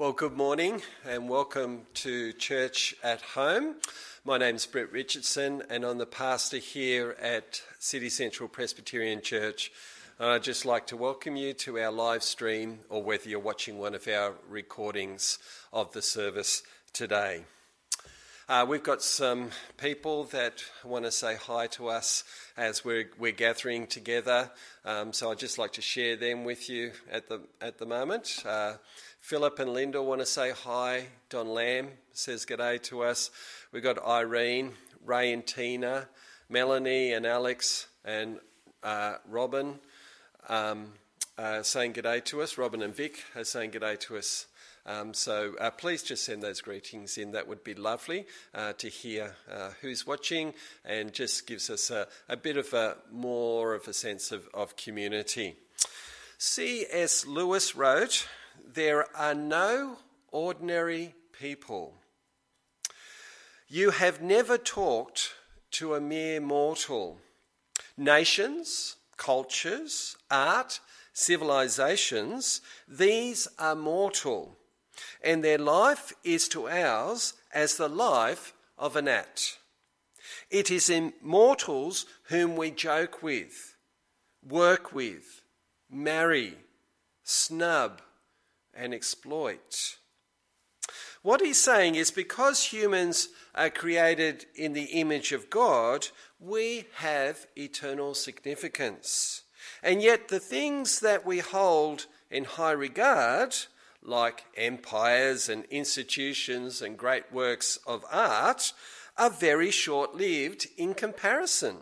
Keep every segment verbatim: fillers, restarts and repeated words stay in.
Well, good morning and welcome to Church at Home. My name's Brett Richardson and I'm the pastor here at City Central Presbyterian Church. And I'd just like to welcome you to our live stream, or whether you're watching one of our recordings of the service today. Uh, we've got some people that want to say hi to us as we're, we're gathering together. Um, so I'd just like to share them with you at the at the moment. Uh, Philip and Linda want to say hi. Don Lamb says g'day to us. We've got Irene, Ray and Tina, Melanie and Alex and uh, Robin um, uh, saying g'day to us. Robin and Vic are saying g'day to us. Um, so uh, please just send those greetings in. That would be lovely uh, to hear uh, who's watching, and just gives us a, a bit of a more of a sense of, of community. C S Lewis wrote, "There are no ordinary people. You have never talked to a mere mortal. Nations, cultures, art, civilizations, these are mortal, and their life is to ours as the life of a gnat. It is immortals whom we joke with, work with, marry, snub, and exploit." What he's saying is, because humans are created in the image of God, we have eternal significance. And yet the things that we hold in high regard, like empires and institutions and great works of art, are very short-lived in comparison.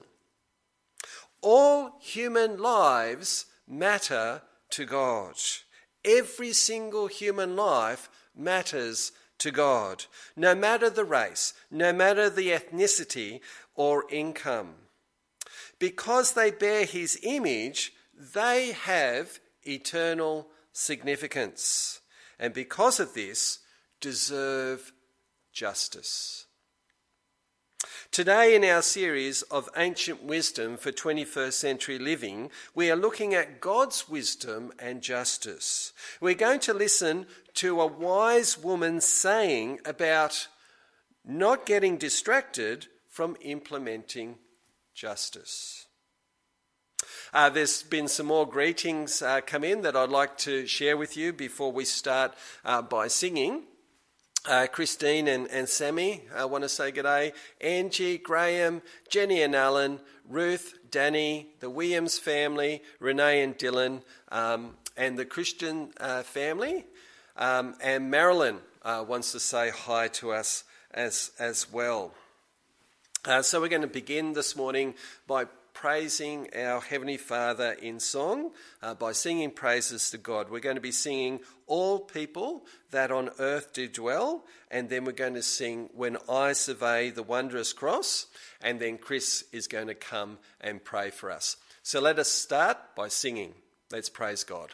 All human lives matter to God. Every single human life matters to God, no matter the race, no matter the ethnicity or income. Because they bear his image, they have eternal significance, and because of this, deserve justice. Today in our series of Ancient Wisdom for twenty-first Century Living, we are looking at God's wisdom and justice. We're going to listen to a wise woman's saying about not getting distracted from implementing justice. Uh, there's been some more greetings uh, come in that I'd like to share with you before we start uh, by singing. Uh, Christine and, and Sammy uh, want to say g'day. Angie, Graham, Jenny and Alan, Ruth, Danny, the Williams family, Renee and Dylan, um, and the Christian uh, family. Um, and Marilyn uh, wants to say hi to us as, as well. Uh, so we're going to begin this morning by praising our Heavenly Father in song, uh, by singing praises to God. We're going to be singing All People That on Earth Do Dwell, and then we're going to sing When I Survey the Wondrous Cross, and then Chris is going to come and pray for us. So let us start by singing. Let's praise God.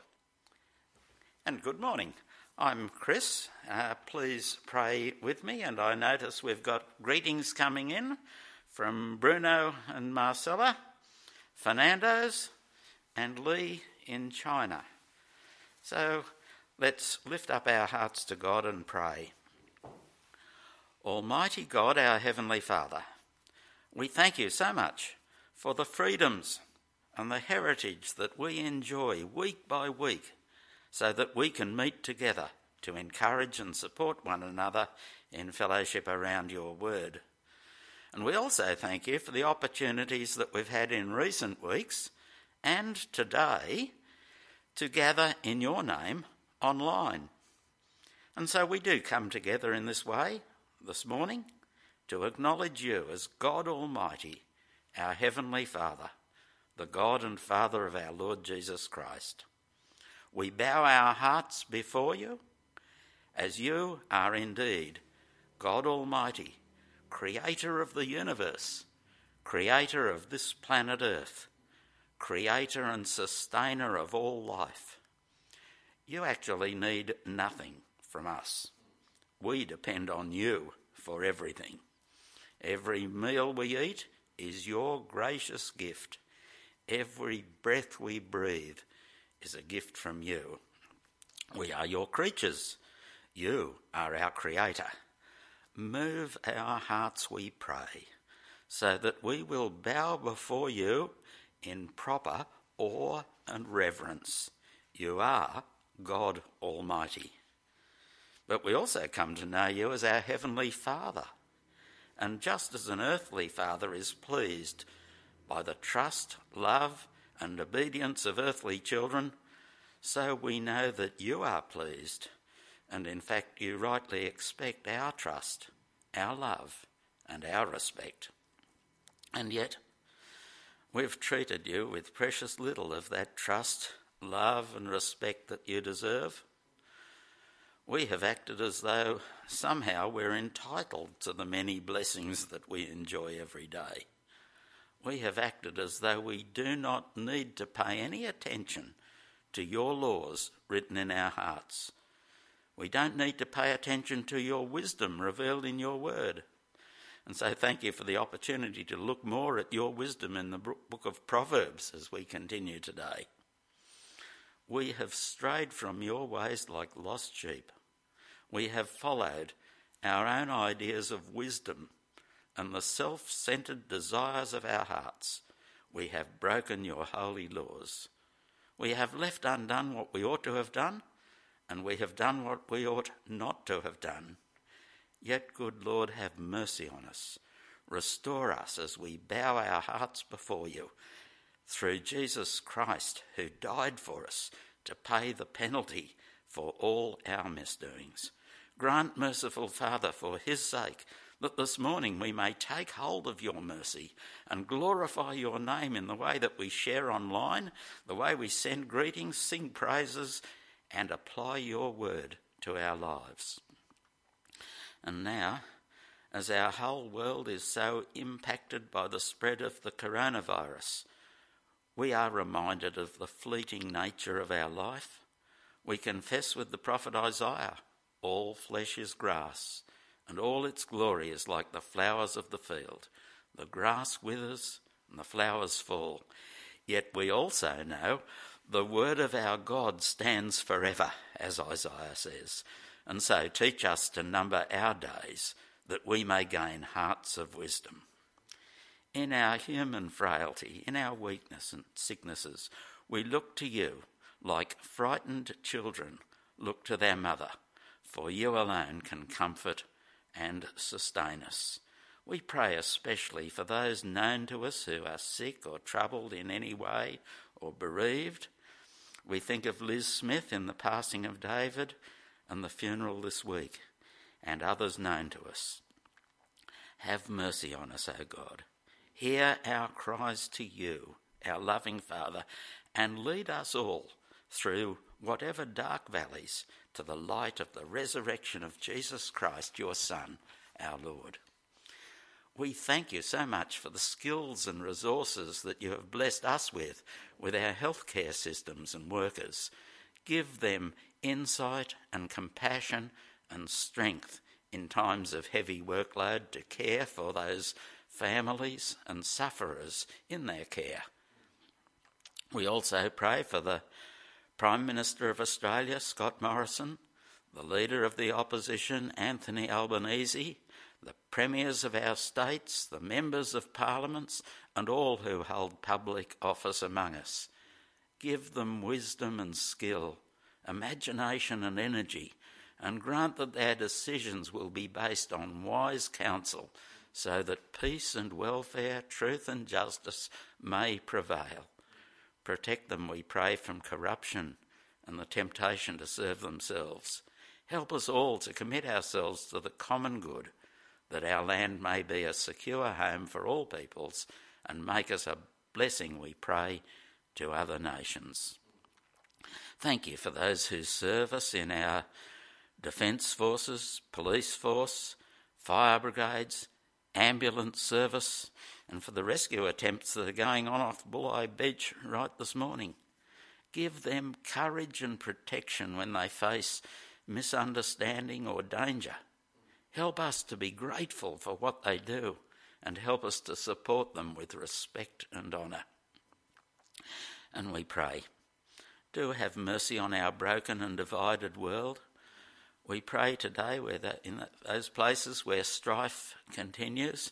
And good morning. I'm Chris. Uh, please pray with me, and I notice we've got greetings coming in from Bruno and Marcella, Fernando's and Lee in China. So let's lift up our hearts to God and pray. Almighty God, our Heavenly Father, we thank you so much for the freedoms and the heritage that we enjoy week by week, so that we can meet together to encourage and support one another in fellowship around your word. And we also thank you for the opportunities that we've had in recent weeks and today to gather in your name online. And so we do come together in this way this morning to acknowledge you as God Almighty, our Heavenly Father, the God and Father of our Lord Jesus Christ. We bow our hearts before you, as you are indeed God Almighty, Creator of the universe, Creator of this planet Earth, Creator and Sustainer of all life. You actually need nothing from us. We depend on you for everything. Every meal we eat is your gracious gift. Every breath we breathe is a gift from you. We are your creatures, You are our Creator. Move our hearts, we pray, so that we will bow before you in proper awe and reverence. You are God Almighty. But we also come to know you as our Heavenly Father. And just as an earthly father is pleased by the trust, love and obedience of earthly children, so we know that you are pleased, and in fact you rightly expect our trust, our love and our respect. And yet we've treated you with precious little of that trust, love and respect that you deserve. We have acted as though somehow we're entitled to the many blessings that we enjoy every day. We have acted as though we do not need to pay any attention to your laws written in our hearts. We don't need to pay attention to your wisdom revealed in your word. And so thank you for the opportunity to look more at your wisdom in the book of Proverbs as we continue today. We have strayed from your ways like lost sheep. We have followed our own ideas of wisdom and the self-centered desires of our hearts. We have broken your holy laws. We have left undone what we ought to have done, and we have done what we ought not to have done. Yet, good Lord, have mercy on us. Restore us as we bow our hearts before you through Jesus Christ, who died for us to pay the penalty for all our misdoings. Grant, merciful Father, for his sake, that this morning we may take hold of your mercy and glorify your name in the way that we share online, the way we send greetings, sing praises, and apply your word to our lives. And now, as our whole world is so impacted by the spread of the coronavirus, we are reminded of the fleeting nature of our life. We confess with the prophet Isaiah, all flesh is grass, and all its glory is like the flowers of the field. The grass withers and the flowers fall. Yet we also know the word of our God stands forever, as Isaiah says. And so teach us to number our days, that we may gain hearts of wisdom. In our human frailty, in our weakness and sicknesses, we look to you like frightened children look to their mother, for you alone can comfort and sustain us. We pray especially for those known to us who are sick or troubled in any way or bereaved. We think of Liz Smith in the passing of David and the funeral this week, and others known to us. Have mercy on us, O God. Hear our cries to you, our loving Father, and lead us all through whatever dark valleys to the light of the resurrection of Jesus Christ, your Son, our Lord. We thank you so much for the skills and resources that you have blessed us with, with our healthcare systems and workers. Give them insight and compassion and strength in times of heavy workload to care for those families and sufferers in their care. We also pray for the Prime Minister of Australia, Scott Morrison, the Leader of the Opposition, Anthony Albanese, the Premiers of our states, the Members of Parliaments, and all who hold public office among us. Give them wisdom and skill, imagination and energy, and grant that their decisions will be based on wise counsel, so that peace and welfare, truth and justice may prevail. Protect them, we pray, from corruption and the temptation to serve themselves. Help us all to commit ourselves to the common good, that our land may be a secure home for all peoples, and make us a blessing, we pray, to other nations. Thank you for those who serve us in our defence forces, police force, fire brigades, ambulance service, and for the rescue attempts that are going on off Bulli Beach right this morning. Give them courage and protection when they face misunderstanding or danger. Help us to be grateful for what they do, and help us to support them with respect and honour. And we pray, do have mercy on our broken and divided world. We pray today where that in those places where strife continues,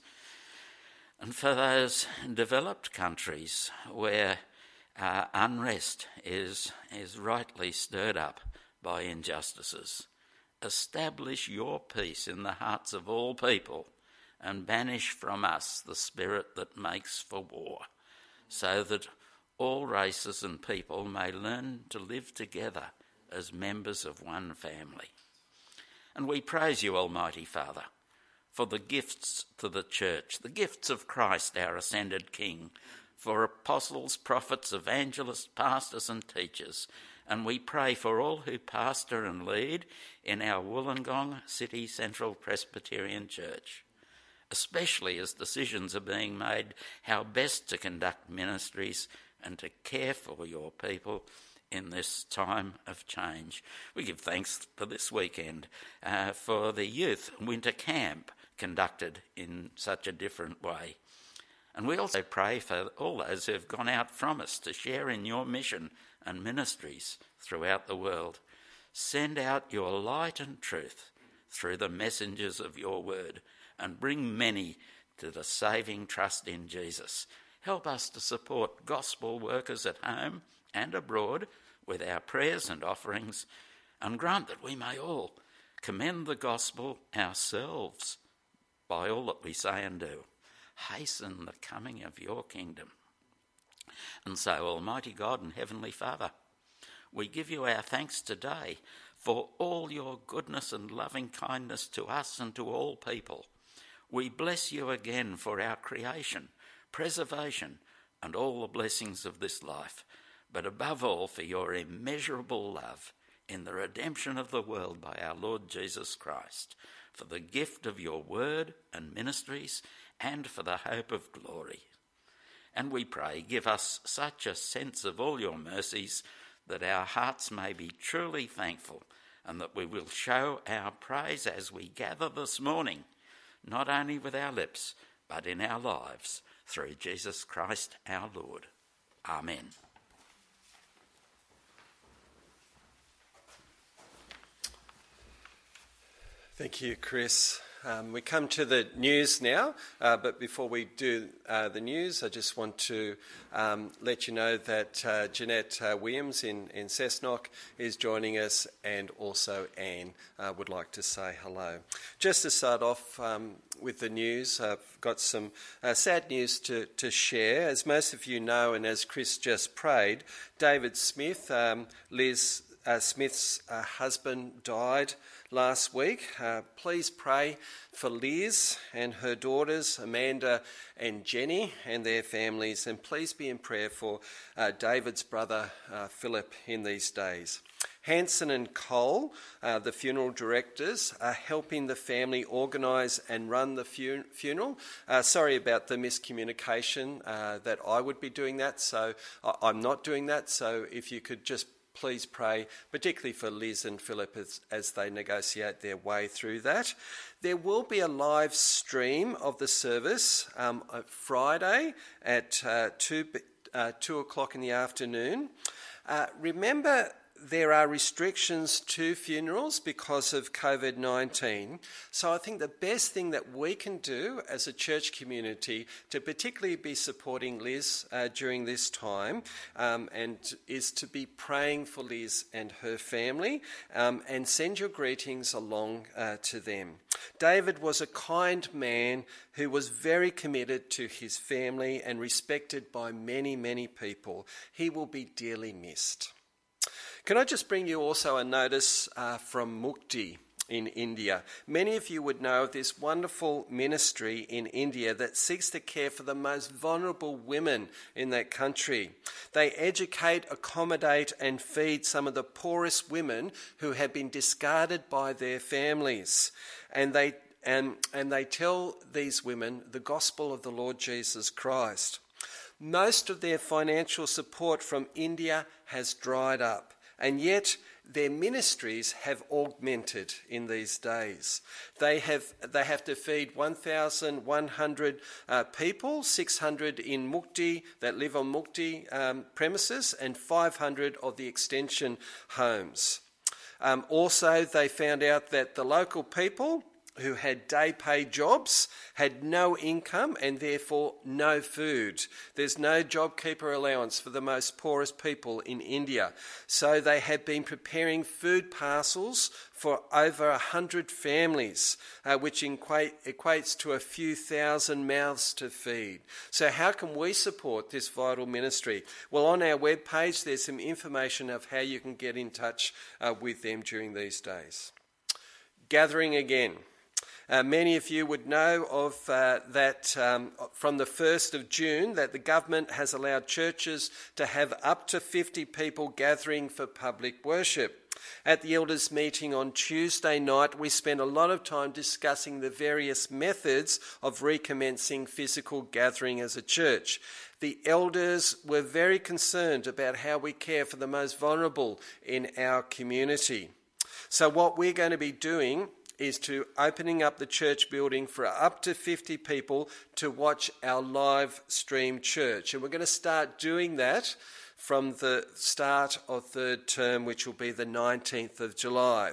and for those developed countries where uh, unrest is, is rightly stirred up by injustices. Establish your peace in the hearts of all people and banish from us the spirit that makes for war, so that all races and people may learn to live together as members of one family. And we praise you, Almighty Father, for the gifts to the church, the gifts of Christ, our ascended King, for apostles, prophets, evangelists, pastors and teachers. And we pray for all who pastor and lead in our Wollongong City Central Presbyterian Church, especially as decisions are being made how best to conduct ministries and to care for your people in this time of change. We give thanks for this weekend uh, for the youth winter camp conducted in such a different way. And we also pray for all those who have gone out from us to share in your mission and ministries throughout the world. Send out your light and truth through the messengers of your word and bring many to the saving trust in Jesus. Help us to support gospel workers at home and abroad with our prayers and offerings, and grant that we may all commend the gospel ourselves by all that we say and do. Hasten the coming of your kingdom. And so, Almighty God and Heavenly Father, we give you our thanks today for all your goodness and loving kindness to us and to all people. We bless you again for our creation, preservation, and all the blessings of this life, but above all for your immeasurable love in the redemption of the world by our Lord Jesus Christ, for the gift of your word and ministries, and for the hope of glory. And we pray, give us such a sense of all your mercies that our hearts may be truly thankful, and that we will show our praise as we gather this morning, not only with our lips, but in our lives, through Jesus Christ our Lord. Amen. Thank you, Chris. Um, we come to the news now, uh, but before we do uh, the news, I just want to um, let you know that uh, Jeanette uh, Williams in, in Cessnock is joining us, and also Anne uh, would like to say hello. Just to start off um, with the news, I've got some uh, sad news to, to share. As most of you know, and as Chris just prayed, David Smith, um, Liz uh, Smith's uh, husband, died last week. Uh, please pray for Liz and her daughters, Amanda and Jenny, and their families, and please be in prayer for uh, David's brother, uh, Philip, in these days. Hanson and Cole, uh, the funeral directors, are helping the family organise and run the fun- funeral. Uh, sorry about the miscommunication uh, that I would be doing that, so I- I'm not doing that, so if you could just please pray, particularly for Liz and Philip as, as they negotiate their way through that. There will be a live stream of the service um, Friday at uh, two, uh, two o'clock in the afternoon. Uh, remember, there are restrictions to funerals because of covid nineteen. So I think the best thing that we can do as a church community to particularly be supporting Liz uh, during this time um, and is to be praying for Liz and her family um, and send your greetings along uh, to them. David was a kind man who was very committed to his family and respected by many, many people. He will be dearly missed. Can I just bring you also a notice uh, from Mukti in India? Many of you would know of this wonderful ministry in India that seeks to care for the most vulnerable women in that country. They educate, accommodate and feed some of the poorest women who have been discarded by their families. And they, and, and they tell these women the gospel of the Lord Jesus Christ. Most of their financial support from India has dried up. And yet their ministries have augmented in these days. They have they have to feed one thousand one hundred uh, people, six hundred in Mukti that live on Mukti um, premises, and five hundred of the extension homes. Um, also, they found out that the local people who had day paid jobs had no income and therefore no food. There's no JobKeeper allowance for the most poorest people in India. So they had been preparing food parcels for over a hundred families, uh, which equate, equates to a few thousand mouths to feed. So how can we support this vital ministry? Well, on our webpage there's some information of how you can get in touch uh, with them during these days. Gathering again. Uh, many of you would know of uh, that um, from the first of June that the government has allowed churches to have up to fifty people gathering for public worship. At the elders' meeting on Tuesday night, we spent a lot of time discussing the various methods of recommencing physical gathering as a church. The elders were very concerned about how we care for the most vulnerable in our community. So what we're going to be doing is to opening up the church building for up to fifty people to watch our live stream church. And we're going to start doing that from the start of third term, which will be the nineteenth of July.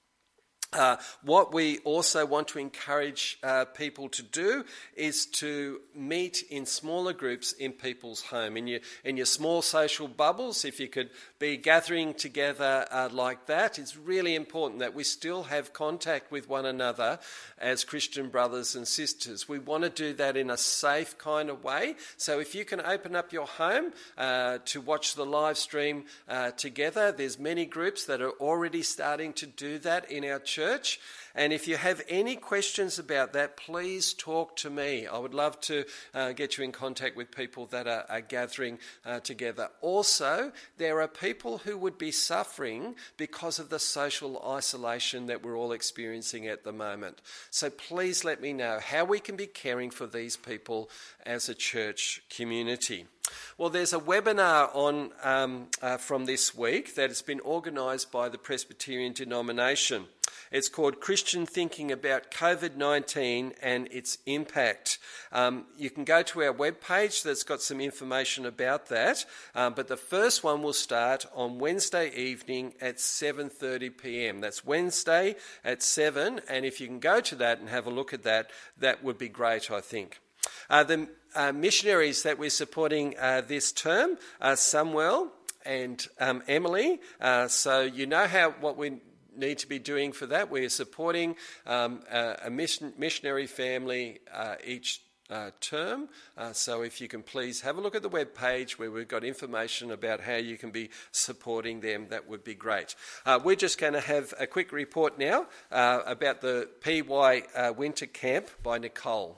Uh, what we also want to encourage uh, people to do is to meet in smaller groups in people's home. In your, in your small social bubbles, if you could be gathering together uh, like that, it's really important that we still have contact with one another as Christian brothers and sisters. We want to do that in a safe kind of way. So if you can open up your home uh, to watch the live stream uh, together, there's many groups that are already starting to do that in our church. Church. And if you have any questions about that, please talk to me. I would love to uh, get you in contact with people that are, are gathering uh, together. Also, there are people who would be suffering because of the social isolation that we're all experiencing at the moment. So please let me know how we can be caring for these people as a church community. Well, there's a webinar on um, uh, from this week that has been organised by the Presbyterian denomination. It's called Christian Thinking About COVID nineteen and Its Impact. Um, you can go to our webpage that's got some information about that, um, but the first one will start on Wednesday evening at seven thirty p m. That's Wednesday at seven, and if you can go to that and have a look at that, that would be great, I think. Uh, the uh, missionaries that we're supporting uh, this term are Samuel and um, Emily. Uh, so you know how what we need to be doing for that. We're supporting um, a, a mission, missionary family uh, each uh, term. Uh, so if you can please have a look at the web page where we've got information about how you can be supporting them, that would be great. Uh, we're just going to have a quick report now uh, about the P Y uh, Winter Camp by Nicole.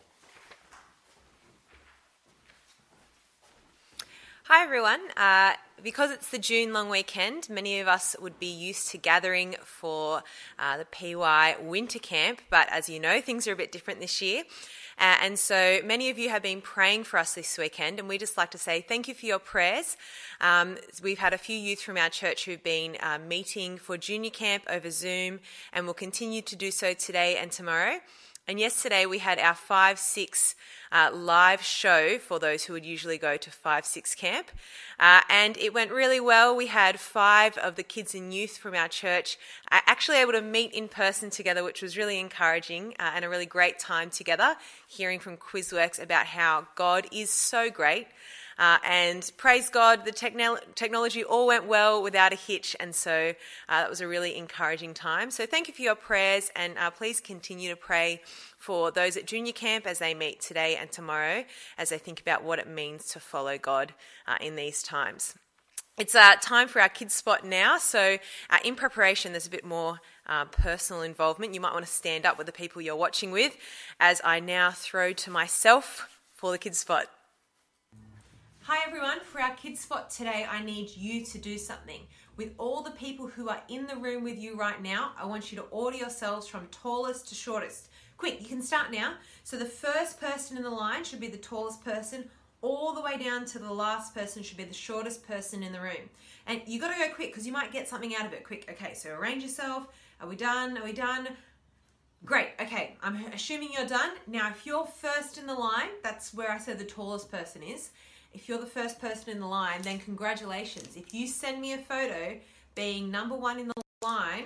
Hi everyone. Uh, because it's the June long weekend, many of us would be used to gathering for uh, the P Y Winter Camp, but as you know, things are a bit different this year. Uh, and so many of you have been praying for us this weekend, and we just like to say thank you for your prayers. Um, we've had a few youth from our church who've been uh, meeting for junior camp over Zoom, and will continue to do so today and tomorrow. And yesterday we had our five six uh, live show for those who would usually go to five six camp. Uh, and it went really well. We had five of the kids and youth from our church uh, actually able to meet in person together, which was really encouraging uh, and a really great time together, hearing from Quizworks about how God is so great. Uh, and praise God, the techno- technology all went well without a hitch, and so uh, that was a really encouraging time. So thank you for your prayers, and uh, please continue to pray for those at junior camp as they meet today and tomorrow, as they think about what it means to follow God uh, in these times. It's uh, time for our kids spot now, so uh, in preparation there's a bit more uh, personal involvement. You might want to stand up with the people you're watching with as I now throw to myself for the kids spot. Hi everyone, for our kids spot today, I need you to do something. With all the people who are in the room with you right now, I want you to order yourselves from tallest to shortest. Quick, you can start now. So the first person in the line should be the tallest person, all the way down to the last person should be the shortest person in the room. And you got to go quick because you might get something out of it quick. Okay, so arrange yourself. Are we done? Are we done? Great, okay, I'm assuming you're done. Now, if you're first in the line, that's where I said the tallest person is. If you're the first person in the line, then congratulations. If you send me a photo being number one in the line,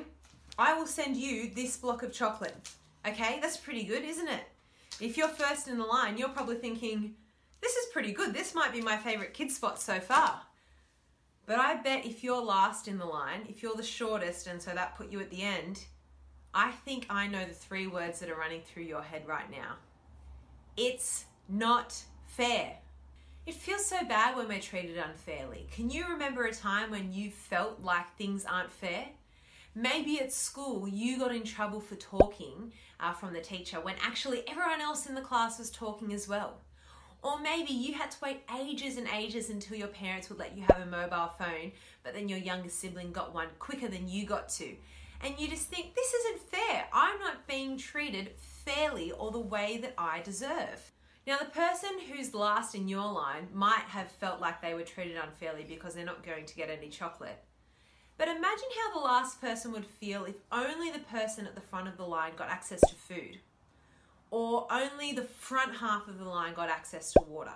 I will send you this block of chocolate. Okay, that's pretty good, isn't it? If you're first in the line, you're probably thinking, this is pretty good. This might be my favourite kid spot so far. But I bet if you're last in the line, if you're the shortest, and so that put you at the end, I think I know the three words that are running through your head right now. It's not fair. It feels so bad when we're treated unfairly. Can you remember a time when you felt like things aren't fair? Maybe at school you got in trouble for talking uh, from the teacher when actually everyone else in the class was talking as well. Or maybe you had to wait ages and ages until your parents would let you have a mobile phone, but then your younger sibling got one quicker than you got to. And you just think, this isn't fair. I'm not being treated fairly or the way that I deserve. Now, the person who's last in your line might have felt like they were treated unfairly because they're not going to get any chocolate. But imagine how the last person would feel if only the person at the front of the line got access to food. Or only the front half of the line got access to water.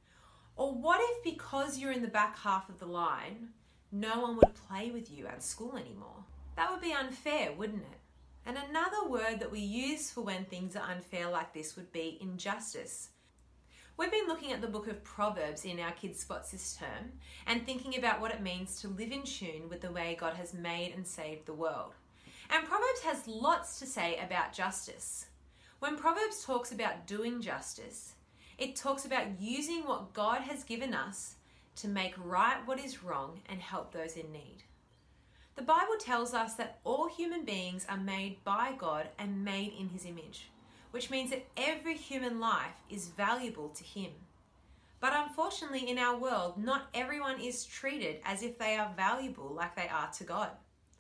Or what if because you're in the back half of the line, no one would play with you at school anymore? That would be unfair, wouldn't it? And another word that we use for when things are unfair like this would be injustice. We've been looking at the book of Proverbs in our Kids Spots this term and thinking about what it means to live in tune with the way God has made and saved the world. And Proverbs has lots to say about justice. When Proverbs talks about doing justice, it talks about using what God has given us to make right what is wrong and help those in need. The Bible tells us that all human beings are made by God and made in His image, which means that every human life is valuable to Him. But unfortunately, in our world, not everyone is treated as if they are valuable like they are to God.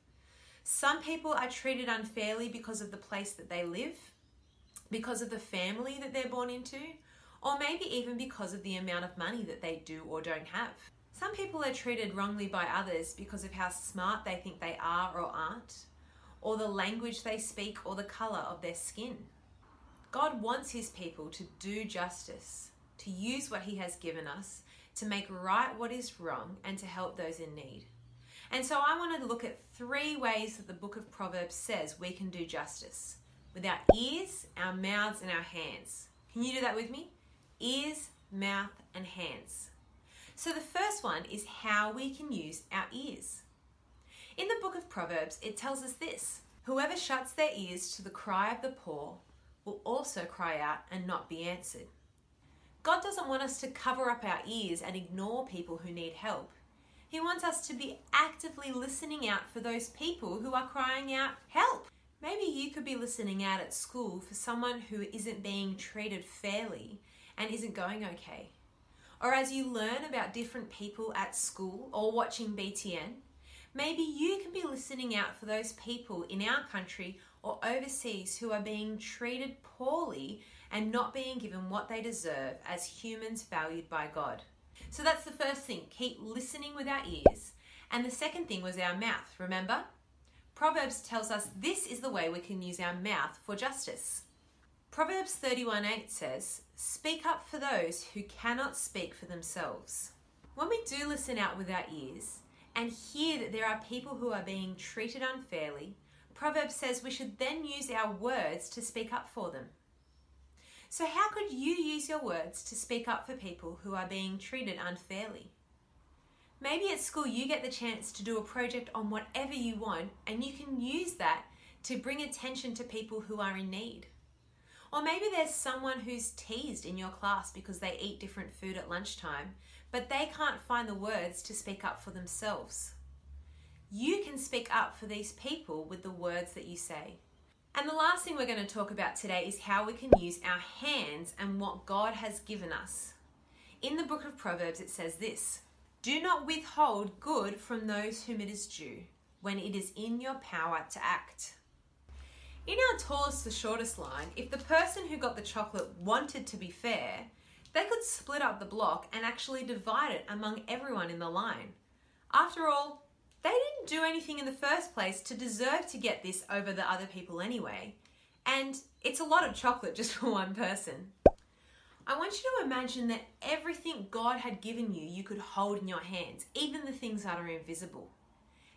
Some people are treated unfairly because of the place that they live, because of the family that they're born into, or maybe even because of the amount of money that they do or don't have. Some people are treated wrongly by others because of how smart they think they are or aren't, or the language they speak or the colour of their skin. God wants His people to do justice, to use what He has given us, to make right what is wrong and to help those in need. And so I wanted to look at three ways that the book of Proverbs says we can do justice. With our ears, our mouths and our hands. Can you do that with me? Ears, mouth and hands. So the first one is how we can use our ears. In the book of Proverbs, it tells us this: whoever shuts their ears to the cry of the poor will also cry out and not be answered. God doesn't want us to cover up our ears and ignore people who need help. He wants us to be actively listening out for those people who are crying out, help! Maybe you could be listening out at school for someone who isn't being treated fairly and isn't going okay. Or as you learn about different people at school or watching B T N, maybe you can be listening out for those people in our country or overseas who are being treated poorly and not being given what they deserve as humans valued by God. So that's the first thing, keep listening with our ears. And the second thing was our mouth, remember? Proverbs tells us this is the way we can use our mouth for justice. Proverbs thirty-one eight says, speak up for those who cannot speak for themselves. When we do listen out with our ears and hear that there are people who are being treated unfairly, Proverbs says we should then use our words to speak up for them. So how could you use your words to speak up for people who are being treated unfairly? Maybe at school you get the chance to do a project on whatever you want and you can use that to bring attention to people who are in need. Or maybe there's someone who's teased in your class because they eat different food at lunchtime, but they can't find the words to speak up for themselves. You can speak up for these people with the words that you say. And the last thing we're going to talk about today is how we can use our hands and what God has given us. In the book of Proverbs it says this: do not withhold good from those whom it is due, when it is in your power to act. In our tallest to shortest line, if the person who got the chocolate wanted to be fair, they could split up the block and actually divide it among everyone in the line. After all, they didn't do anything in the first place to deserve to get this over the other people anyway. And it's a lot of chocolate just for one person. I want you to imagine that everything God had given you, you could hold in your hands, even the things that are invisible.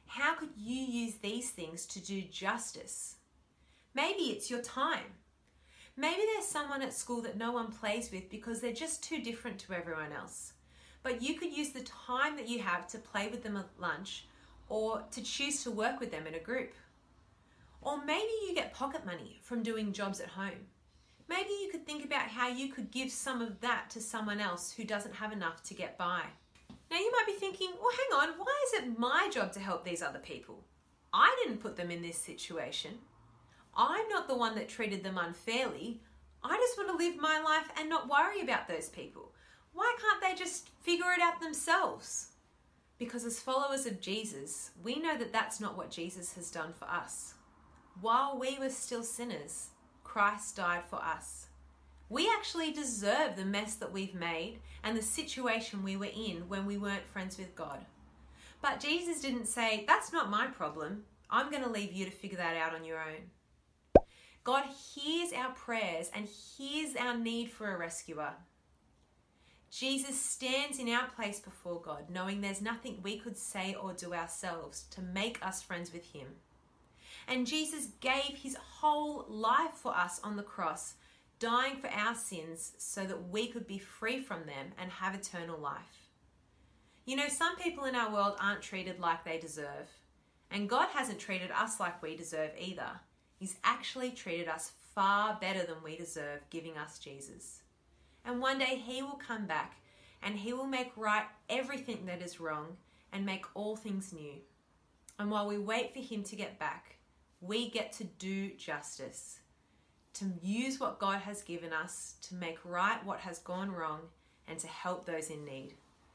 How could you use these things to do justice? Maybe it's your time. Maybe there's someone at school that no one plays with because they're just too different to everyone else. But you could use the time that you have to play with them at lunch or to choose to work with them in a group. Or maybe you get pocket money from doing jobs at home. Maybe you could think about how you could give some of that to someone else who doesn't have enough to get by. Now you might be thinking, well, hang on, why is it my job to help these other people? I didn't put them in this situation. I'm not the one that treated them unfairly. I just want to live my life and not worry about those people. Why can't they just figure it out themselves? Because as followers of Jesus, we know that that's not what Jesus has done for us. While we were still sinners, Christ died for us. We actually deserve the mess that we've made and the situation we were in when we weren't friends with God. But Jesus didn't say, that's not my problem. I'm going to leave you to figure that out on your own. God hears our prayers and hears our need for a rescuer. Jesus stands in our place before God, knowing there's nothing we could say or do ourselves to make us friends with him. And Jesus gave his whole life for us on the cross, dying for our sins so that we could be free from them and have eternal life. You know, some people in our world aren't treated like they deserve. And God hasn't treated us like we deserve either. He's actually treated us far better than we deserve, giving us Jesus. And one day he will come back and he will make right everything that is wrong and make all things new. And while we wait for him to get back, we get to do justice, to use what God has given us to make right what has gone wrong and to help those in need.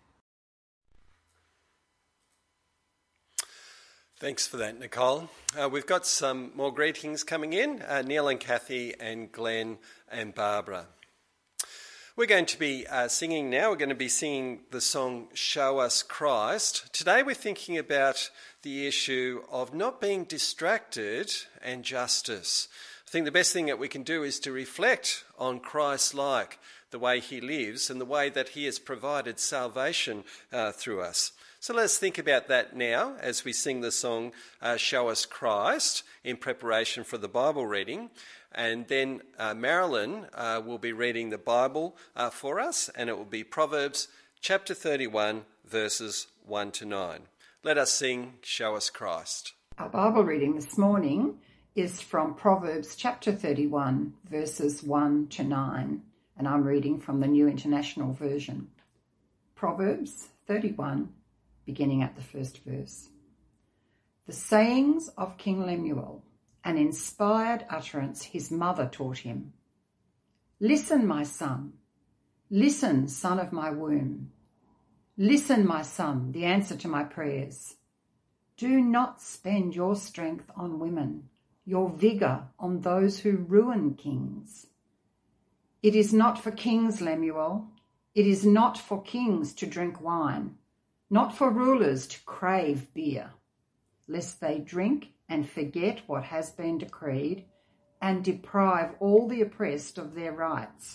Thanks for that, Nicole. Uh, we've got some more greetings coming in. Uh, Neil and Kathy and Glenn and Barbara. We're going to be uh, singing now. We're going to be singing the song Show Us Christ. Today we're thinking about the issue of not being distracted and justice. I think the best thing that we can do is to reflect on Christ-like, the way he lives and the way that he has provided salvation uh, through us. So let's think about that now as we sing the song uh, Show Us Christ in preparation for the Bible reading. And then uh, Marilyn uh, will be reading the Bible uh, for us, and it will be Proverbs chapter thirty-one, verses one to nine. Let us sing Show Us Christ. Our Bible reading this morning is from Proverbs chapter thirty-one, verses one to nine, and I'm reading from the New International Version. Proverbs thirty-one, beginning at the first verse. The sayings of King Lemuel, an inspired utterance his mother taught him. Listen, my son. Listen, son of my womb. Listen, my son, the answer to my prayers. Do not spend your strength on women, your vigour on those who ruin kings. It is not for kings, Lemuel. It is not for kings to drink wine, not for rulers to crave beer, lest they drink and forget what has been decreed and deprive all the oppressed of their rights.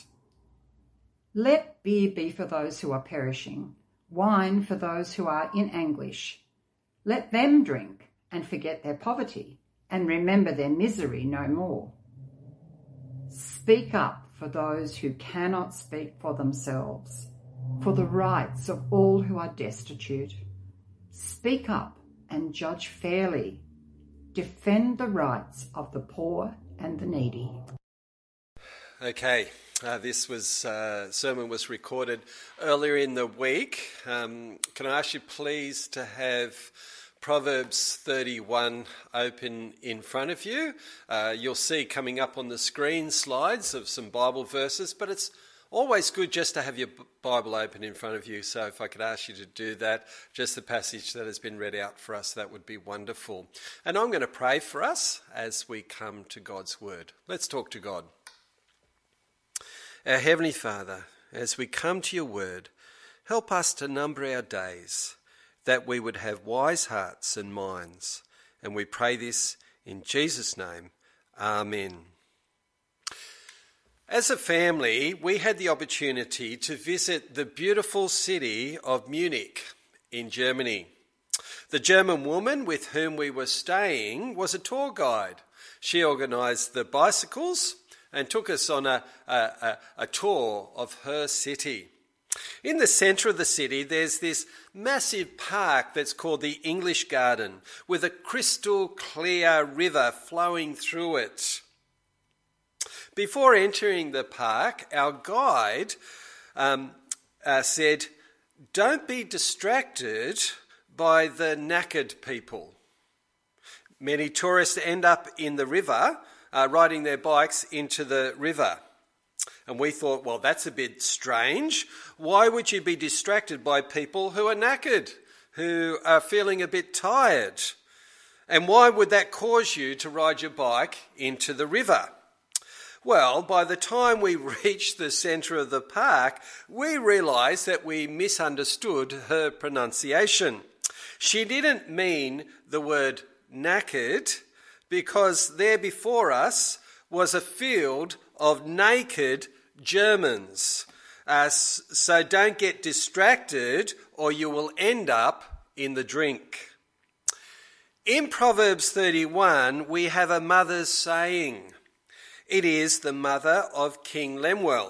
Let beer be for those who are perishing, wine for those who are in anguish. Let them drink and forget their poverty and remember their misery no more. Speak up for those who cannot speak for themselves, for the rights of all who are destitute. Speak up and judge fairly. Defend the rights of the poor and the needy. Okay, uh, this was uh, sermon was recorded earlier in the week. Um, can I ask you please to have Proverbs thirty-one open in front of you? Uh, you'll see coming up on the screen slides of some Bible verses, but it's always good just to have your Bible open in front of you. So if I could ask you to do that, just the passage that has been read out for us, that would be wonderful. And I'm going to pray for us as we come to God's word. Let's talk to God. Our Heavenly Father, as we come to your word, help us to number our days, that we would have wise hearts and minds. And we pray this in Jesus' name. Amen. As a family, we had the opportunity to visit the beautiful city of Munich in Germany. The German woman with whom we were staying was a tour guide. She organised the bicycles and took us on a, a, a, a tour of her city. In the centre of the city, there's this massive park that's called the English Garden, with a crystal clear river flowing through it. Before entering the park, our guide um, uh, said, "Don't be distracted by the knackered people." Many tourists end up in the river, uh, riding their bikes into the river. And we thought, well, that's a bit strange. Why would you be distracted by people who are knackered, who are feeling a bit tired? And why would that cause you to ride your bike into the river? Well, by the time we reached the centre of the park, we realised that we misunderstood her pronunciation. She didn't mean the word knackered, because there before us was a field of naked Germans. Uh, so don't get distracted or you will end up in the drink. In Proverbs thirty-one, we have a mother's saying. It is the mother of King Lemuel.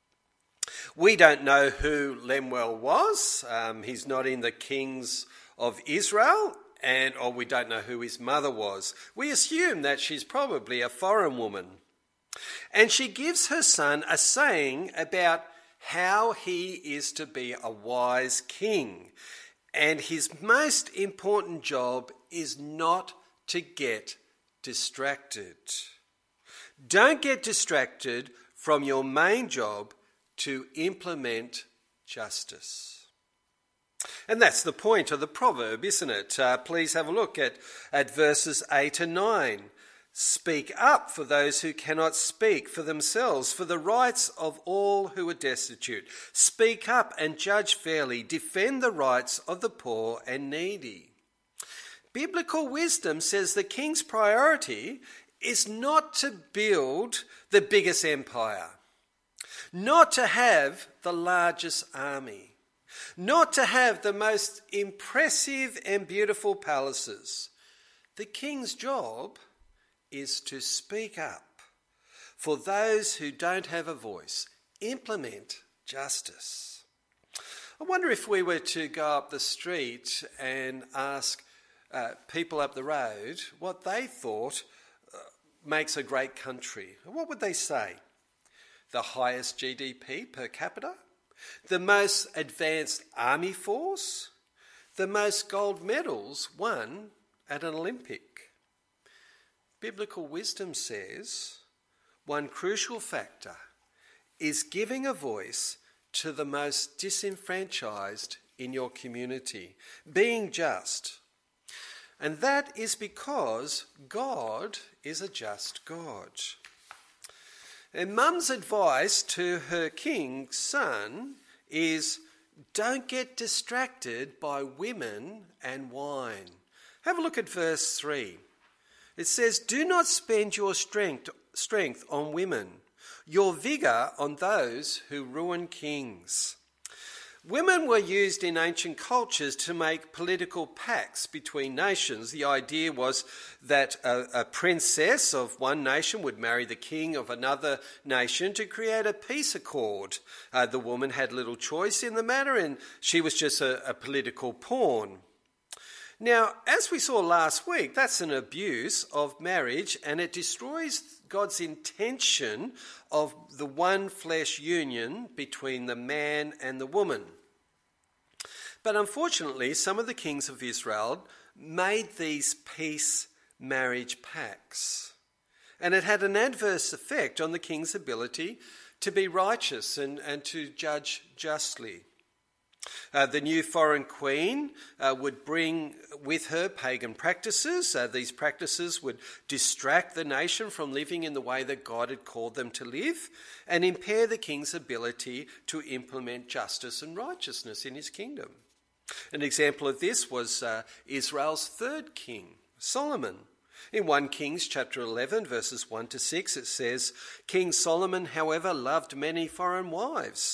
We don't know who Lemuel was. Um, he's not in the Kings of Israel, and or we don't know who his mother was. We assume that she's probably a foreign woman. And she gives her son a saying about how he is to be a wise king. And his most important job is not to get distracted. Don't get distracted from your main job to implement justice. And that's the point of the proverb, isn't it? Uh, please have a look at, at verses eight and nine. Speak up for those who cannot speak for themselves, for the rights of all who are destitute. Speak up and judge fairly. Defend the rights of the poor and needy. Biblical wisdom says the king's priority is not to build the biggest empire, not to have the largest army, not to have the most impressive and beautiful palaces. The king's job is to speak up for those who don't have a voice, implement justice. I wonder if we were to go up the street and ask uh, people up the road what they thought uh, makes a great country. What would they say? The highest G D P per capita? The most advanced army force? The most gold medals won at an Olympic? Biblical wisdom says one crucial factor is giving a voice to the most disenfranchised in your community, being just. And that is because God is a just God. And Mum's advice to her king's son is, don't get distracted by women and wine. Have a look at verse three. It says, do not spend your strength, strength on women, your vigour on those who ruin kings. Women were used in ancient cultures to make political pacts between nations. The idea was that a, a princess of one nation would marry the king of another nation to create a peace accord. Uh, the woman had little choice in the matter, and she was just a, a political pawn. Now, as we saw last week, that's an abuse of marriage, and it destroys God's intention of the one flesh union between the man and the woman. But unfortunately, some of the kings of Israel made these peace marriage pacts, and it had an adverse effect on the king's ability to be righteous and, and to judge justly. Uh, the new foreign queen uh, would bring with her pagan practices. Uh, these practices would distract the nation from living in the way that God had called them to live and impair the king's ability to implement justice and righteousness in his kingdom. An example of this was uh, Israel's third king, Solomon. In First Kings chapter eleven, verses one to six, it says, King Solomon, however, loved many foreign wives.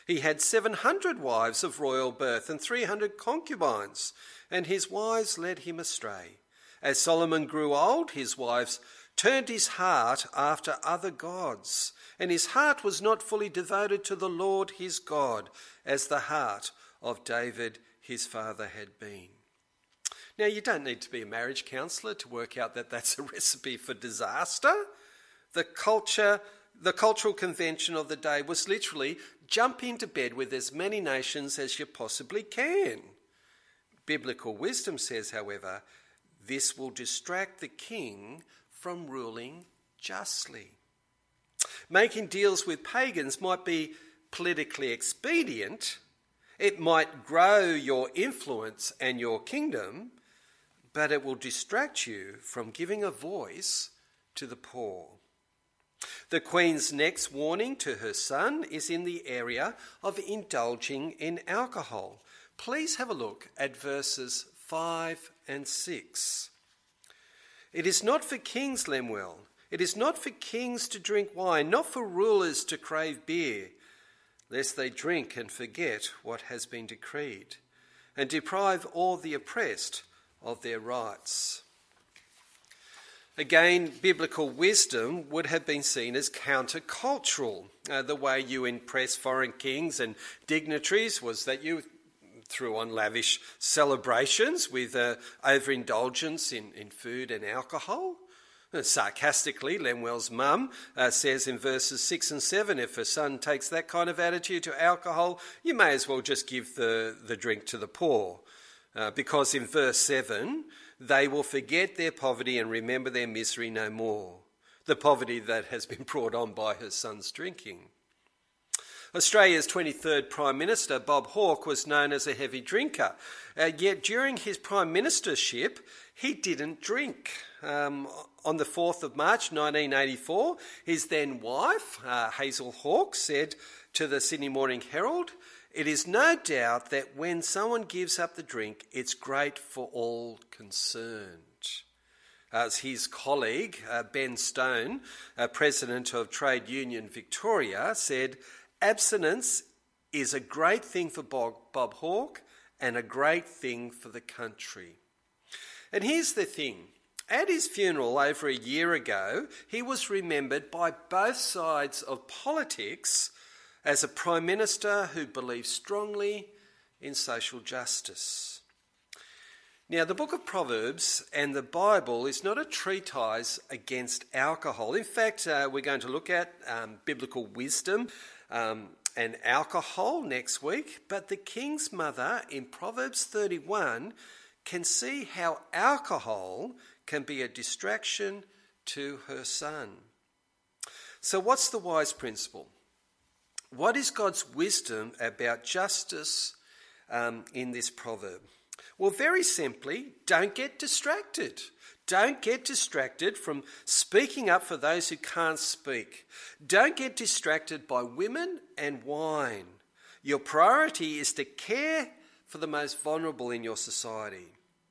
He had seven hundred wives of royal birth and three hundred concubines, and his wives led him astray. As Solomon grew old, his wives turned his heart after other gods, and his heart was not fully devoted to the Lord his God, as the heart of David his father had been. Now, you don't need to be a marriage counsellor to work out that that's a recipe for disaster. The culture, the cultural convention of the day was literally jump into bed with as many nations as you possibly can. Biblical wisdom says, however, this will distract the king from ruling justly. Making deals with pagans might be politically expedient. It might grow your influence and your kingdom, but it will distract you from giving a voice to the poor. The Queen's next warning to her son is in the area of indulging in alcohol. Please have a look at verses five and six. It is not for kings, Lemuel. It is not for kings to drink wine, not for rulers to crave beer, lest they drink and forget what has been decreed, and deprive all the oppressed of their rights. Again, biblical wisdom would have been seen as countercultural. Uh, the way you impress foreign kings and dignitaries was that you threw on lavish celebrations with uh, overindulgence in, in food and alcohol. Uh, sarcastically, Lemuel's mum uh, says in verses six and seven, if a son takes that kind of attitude to alcohol, you may as well just give the, the drink to the poor. Uh, because in verse seven, they will forget their poverty and remember their misery no more. The poverty that has been brought on by her son's drinking. Australia's twenty-third Prime Minister, Bob Hawke, was known as a heavy drinker. Uh, yet during his Prime Ministership, he didn't drink. Um, on the fourth of March nineteen eighty-four, his then wife, uh, Hazel Hawke, said to the Sydney Morning Herald, "It is no doubt that when someone gives up the drink, it's great for all concerned." As his colleague, uh, Ben Stone, uh, president of Trade Union Victoria, said, "Abstinence is a great thing for Bob, Bob Hawke and a great thing for the country." And here's the thing. At his funeral over a year ago, he was remembered by both sides of politics as a Prime Minister who believed strongly in social justice. Now, the book of Proverbs and the Bible is not a treatise against alcohol. In fact, uh, we're going to look at um, biblical wisdom um, and alcohol next week. But the King's mother in Proverbs thirty-one can see how alcohol can be a distraction to her son. So what's the wise principle? What is God's wisdom about justice um, in this proverb? Well, very simply, don't get distracted. Don't get distracted from speaking up for those who can't speak. Don't get distracted by women and wine. Your priority is to care for the most vulnerable in your society.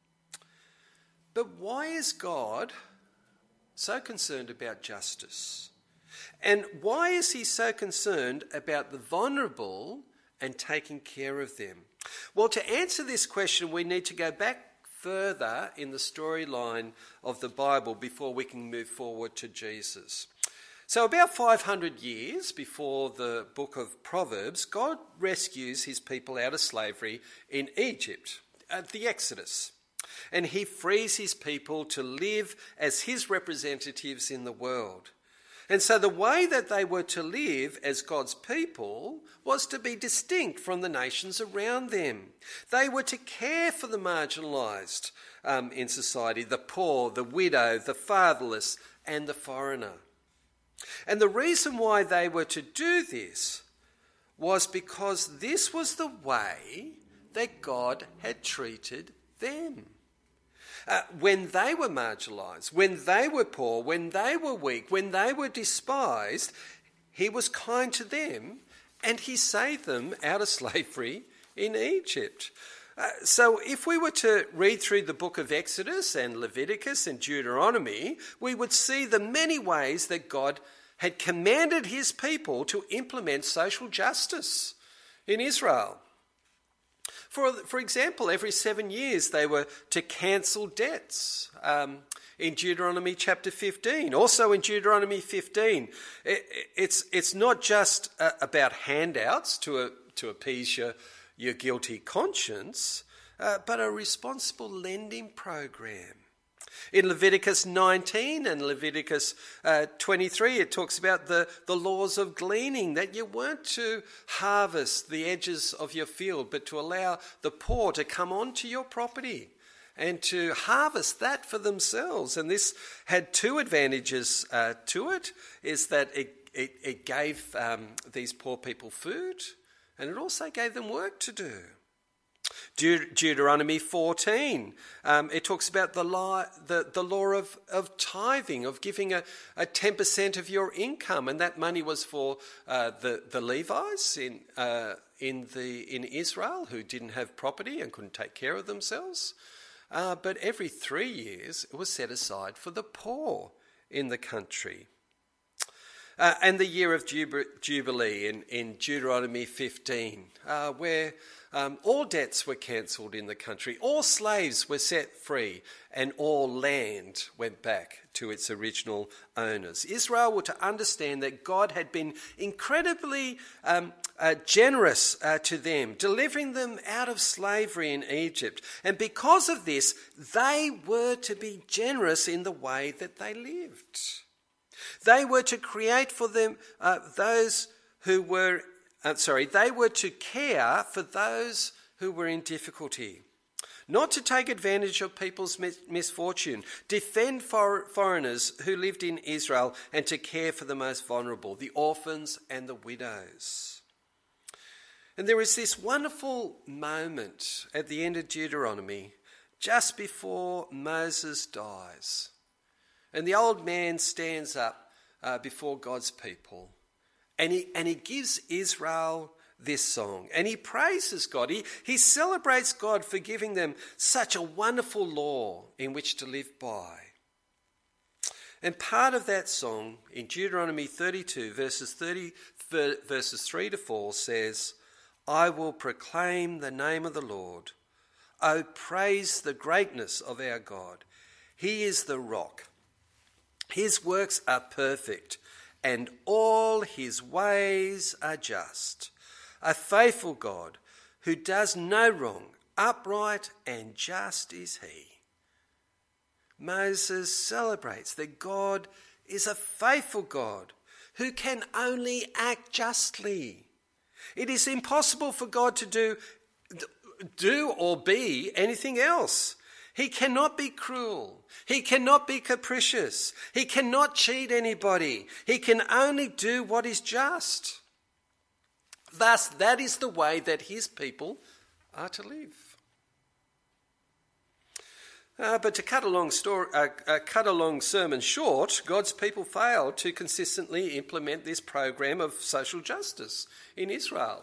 But why is God so concerned about justice? And why is he so concerned about the vulnerable and taking care of them? Well, to answer this question, we need to go back further in the storyline of the Bible before we can move forward to Jesus. So about five hundred years before the book of Proverbs, God rescues his people out of slavery in Egypt, at the Exodus. And he frees his people to live as his representatives in the world. And so the way that they were to live as God's people was to be distinct from the nations around them. They were to care for the marginalised um, in society, the poor, the widow, the fatherless, and the foreigner. And the reason why they were to do this was because this was the way that God had treated them. Uh, when they were marginalised, when they were poor, when they were weak, when they were despised, he was kind to them and he saved them out of slavery in Egypt. Uh, so if we were to read through the book of Exodus and Leviticus and Deuteronomy, we would see the many ways that God had commanded his people to implement social justice. in Israel. For, for example, every seven years they were to cancel debts. Um, in Deuteronomy chapter fifteen. Also in Deuteronomy fifteen, it, it's it's not just uh, about handouts to uh, to appease your, your guilty conscience, uh, but a responsible lending program. In Leviticus nineteen and Leviticus uh, twenty-three, it talks about the, the laws of gleaning, that you weren't to harvest the edges of your field, but to allow the poor to come onto your property and to harvest that for themselves. And this had two advantages uh, to it, is that it, it, it gave um, these poor people food, and it also gave them work to do. De- Deuteronomy fourteen, um, it talks about the law, the, the law of, of tithing, of giving a, a ten percent of your income, and that money was for uh, the, the Levites in, uh, in, the, in Israel who didn't have property and couldn't take care of themselves. Uh, but every three years it was set aside for the poor in the country. Uh, and the year of Jubilee in, in Deuteronomy fifteen, uh, where um, all debts were cancelled in the country, all slaves were set free, and all land went back to its original owners. Israel were to understand that God had been incredibly um, uh, generous uh, to them, delivering them out of slavery in Egypt. And because of this, they were to be generous in the way that they lived. They were to create for them uh, those who were, uh, sorry, they were to care for those who were in difficulty. Not to take advantage of people's mis- misfortune, defend for- foreigners who lived in Israel, and to care for the most vulnerable, the orphans and the widows. And there is this wonderful moment at the end of Deuteronomy, just before Moses dies. And the old man stands up uh, before God's people, and he, and he gives Israel this song, and he praises God. He, he celebrates God for giving them such a wonderful law in which to live by. And part of that song in Deuteronomy thirty-two, verses thirty, verses three to four says, "I will proclaim the name of the Lord. Oh, praise the greatness of our God. He is the rock. His works are perfect, and all his ways are just. A faithful God who does no wrong, upright and just is he." Moses celebrates that God is a faithful God who can only act justly. It is impossible for God to do, do or be anything else. He cannot be cruel. He cannot be capricious. He cannot cheat anybody. He can only do what is just. Thus, that is the way that his people are to live. Uh, but to cut a long story, uh, uh, cut a long sermon short, God's people failed to consistently implement this program of social justice in Israel.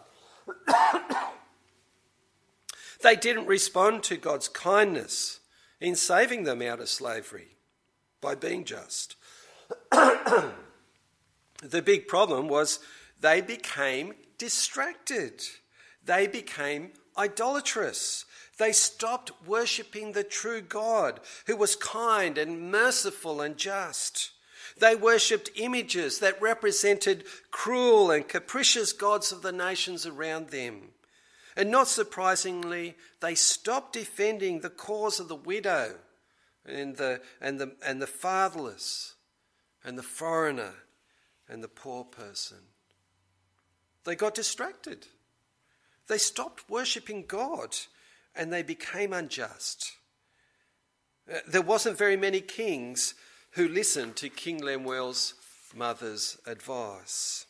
They didn't respond to God's kindness in saving them out of slavery by being just. The big problem was they became distracted. They became idolatrous. They stopped worshipping the true God who was kind and merciful and just. They worshipped images that represented cruel and capricious gods of the nations around them. And not surprisingly, they stopped defending the cause of the widow and the, and the, and the fatherless and the foreigner and the poor person. They got distracted. They stopped worshipping God and they became unjust. There wasn't very many kings who listened to King Lemuel's mother's advice.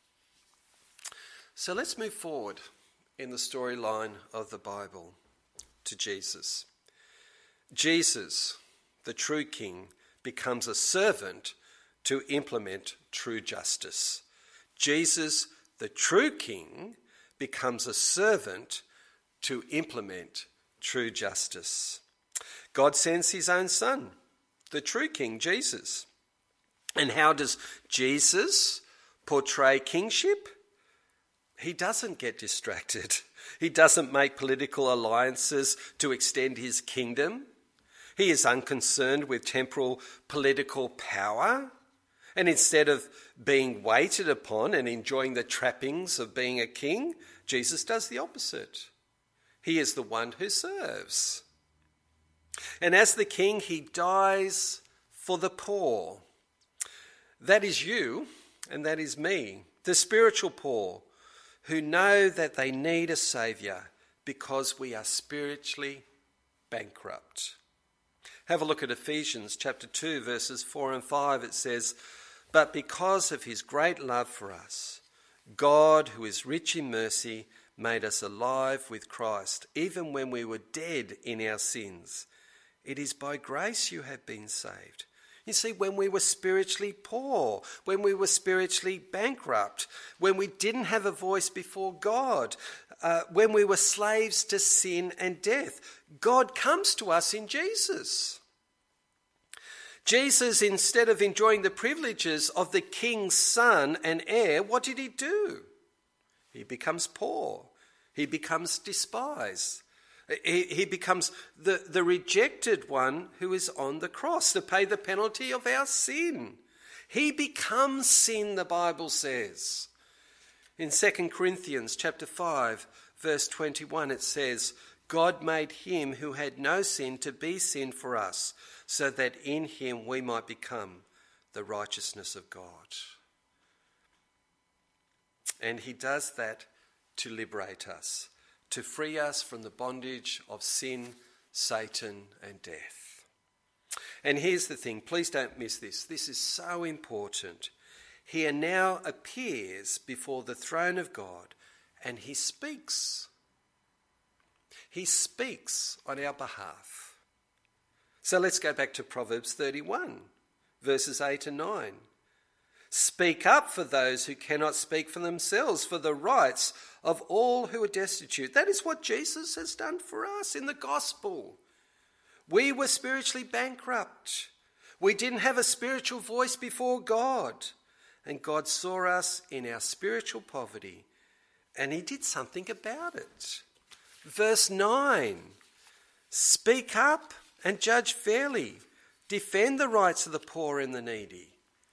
So let's move forward in the storyline of the Bible to Jesus. Jesus, the true king, becomes a servant to implement true justice. Jesus, the true king, becomes a servant to implement true justice. God sends his own son, the true king, Jesus. And how does Jesus portray kingship? He doesn't get distracted. He doesn't make political alliances to extend his kingdom. He is unconcerned with temporal political power. And instead of being waited upon and enjoying the trappings of being a king, Jesus does the opposite. He is the one who serves. And as the king, he dies for the poor. That is you and that is me, the spiritual poor, who know that they need a saviour because we are spiritually bankrupt. Have a look at Ephesians chapter two, verses four and five. It says, "But because of his great love for us, God, who is rich in mercy, made us alive with Christ, even when we were dead in our sins. It is by grace you have been saved." You see, when we were spiritually poor, when we were spiritually bankrupt, when we didn't have a voice before God, uh, when we were slaves to sin and death, God comes to us in Jesus. Jesus, instead of enjoying the privileges of the king's son and heir, what did he do? He becomes poor. He becomes despised. He, he becomes the, the rejected one who is on the cross to pay the penalty of our sin. He becomes sin, the Bible says. In Second Corinthians chapter five, verse twenty-one, it says, "God made him who had no sin to be sin for us, so that in him we might become the righteousness of God." And he does that to liberate us, to free us from the bondage of sin, Satan, and death. And here's the thing, please don't miss this. This is so important. He now appears before the throne of God and he speaks. He speaks on our behalf. So let's go back to Proverbs thirty-one, verses eight and nine. "Speak up for those who cannot speak for themselves, for the rights of all who are destitute." That is what Jesus has done for us in the gospel. We were spiritually bankrupt. We didn't have a spiritual voice before God. And God saw us in our spiritual poverty and he did something about it. Verse nine, "Speak up and judge fairly. Defend the rights of the poor and the needy."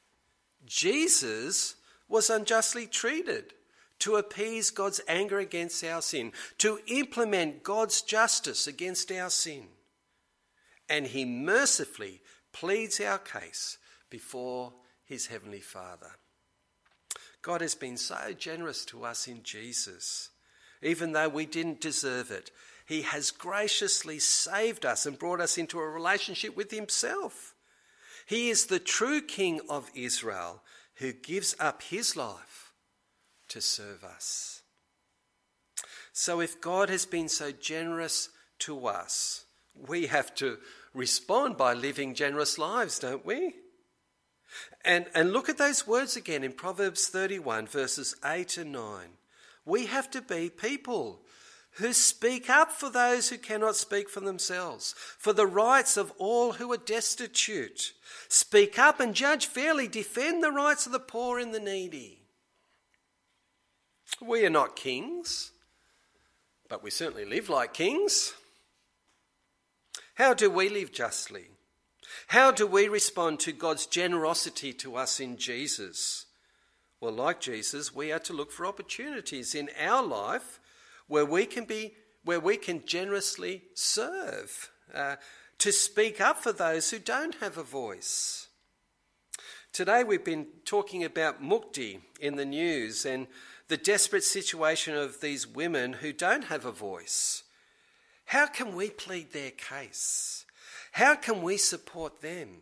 Jesus was unjustly treated to appease God's anger against our sin, to implement God's justice against our sin. And he mercifully pleads our case before his heavenly Father. God has been so generous to us in Jesus. Even though we didn't deserve it, he has graciously saved us and brought us into a relationship with himself. He is the true King of Israel who gives up his life to serve us. So if God has been so generous to us, we have to respond by living generous lives, don't we? And, and look at those words again in Proverbs thirty-one, verses eight and nine. We have to be people who speak up for those who cannot speak for themselves, for the rights of all who are destitute. Speak up and judge fairly. Defend the rights of the poor and the needy. We are not kings, but we certainly live like kings. How do we live justly? How do we respond to God's generosity to us in Jesus? Well, like Jesus, we are to look for opportunities in our life where we can be, where we can generously serve, uh, to speak up for those who don't have a voice. Today we've been talking about Mukti in the news and the desperate situation of these women who don't have a voice. How can we plead their case? How can we support them?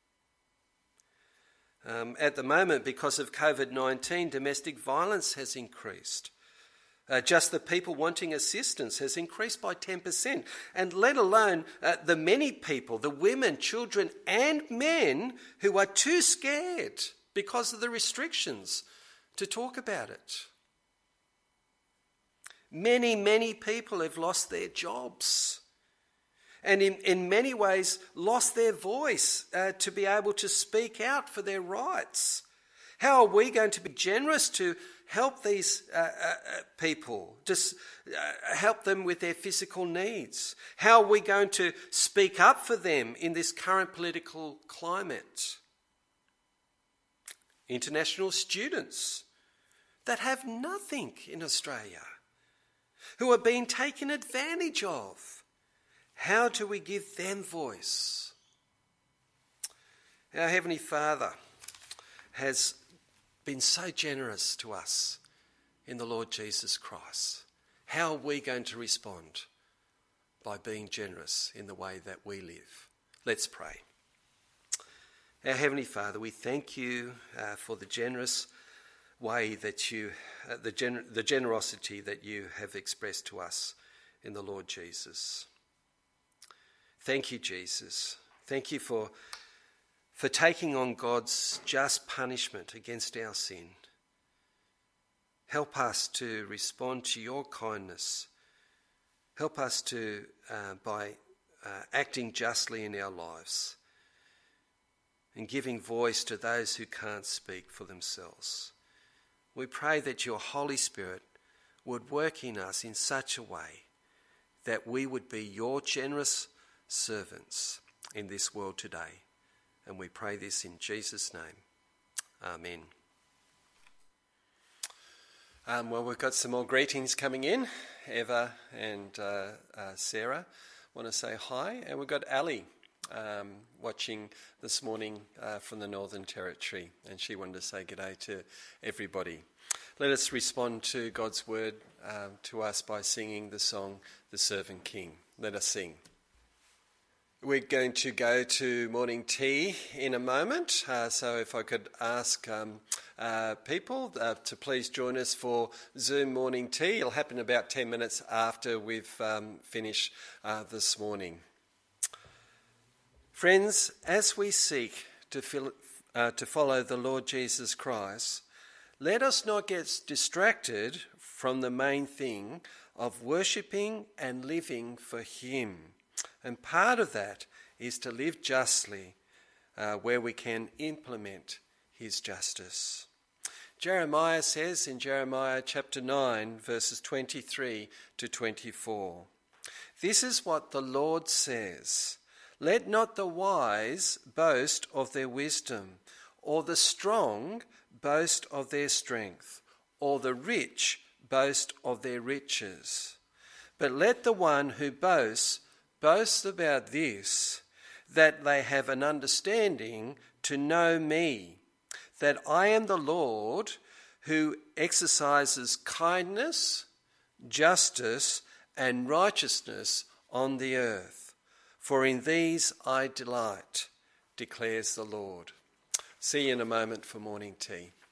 Um, at the moment, because of covid nineteen, domestic violence has increased. Uh, just the people wanting assistance has increased by ten percent. And let alone uh, the many people, the women, children and men who are too scared because of the restrictions to talk about it. Many, many people have lost their jobs and in, in many ways lost their voice uh, to be able to speak out for their rights. How are we going to be generous to help these uh, uh, people, just uh, help them with their physical needs? How are we going to speak up for them in this current political climate? International students that have nothing in Australia, who are being taken advantage of. How do we give them voice? Our Heavenly Father has been so generous to us in the Lord Jesus Christ. How are we going to respond? By being generous in the way that we live. Let's pray. Our Heavenly Father, we thank you uh, for the generous way that you, uh, the, gener- the generosity that you have expressed to us in the Lord Jesus. Thank you, Jesus. Thank you for, for taking on God's just punishment against our sin. Help us to respond to your kindness. Help us to, uh, by uh, acting justly in our lives and giving voice to those who can't speak for themselves. We pray that your Holy Spirit would work in us in such a way that we would be your generous servants in this world today. And we pray this in Jesus' name. Amen. Um, well, we've got some more greetings coming in. Eva and uh, uh, Sarah want to say hi. And we've got Ali um, watching this morning uh, from the Northern Territory. And she wanted to say g'day to everybody. Let us respond to God's word uh, to us by singing the song, The Servant King. Let us sing. We're going to go to morning tea in a moment, uh, so if I could ask um, uh, people uh, to please join us for Zoom morning tea. It'll happen about ten minutes after we've um, finished uh, this morning. Friends, as we seek to, fill, uh, to follow the Lord Jesus Christ, let us not get distracted from the main thing of worshipping and living for Him. And part of that is to live justly uh, where we can implement his justice. Jeremiah says in Jeremiah chapter nine, verses twenty-three to twenty-four, "This is what the Lord says, let not the wise boast of their wisdom, or the strong boast of their strength, or the rich boast of their riches. But let the one who boasts boast about this, that they have an understanding to know me, that I am the Lord who exercises kindness, justice, and righteousness on the earth. For in these I delight, declares the Lord." See you in a moment for morning tea.